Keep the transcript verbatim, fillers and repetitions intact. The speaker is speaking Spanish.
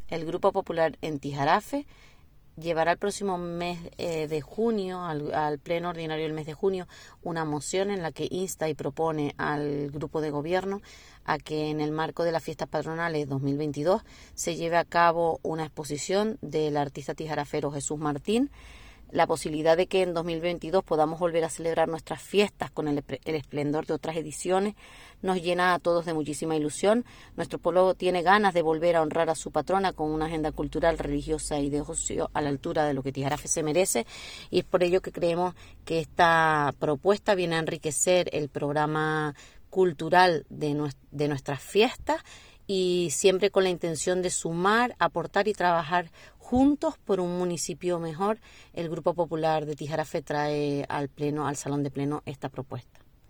El Grupo Popular en Tijarafe llevará el próximo mes eh, de junio, al, al pleno ordinario del mes de junio, una moción en la que insta y propone al grupo de gobierno a que en el marco de las fiestas patronales dos mil veintidós se lleve a cabo una exposición del artista tijarafero Jesús Martín. La posibilidad de que en dos mil veintidós podamos volver a celebrar nuestras fiestas con el, el esplendor de otras ediciones nos llena a todos de muchísima ilusión. Nuestro pueblo tiene ganas de volver a honrar a su patrona con una agenda cultural, religiosa y de ocio a la altura de lo que Tijarafe se merece, y es por ello que creemos que esta propuesta viene a enriquecer el programa cultural de, nues- de nuestras fiestas, y siempre con la intención de sumar, aportar y trabajar juntos por un municipio mejor. El Grupo Popular de Tijarafe trae al pleno, al Salón de Pleno, esta propuesta.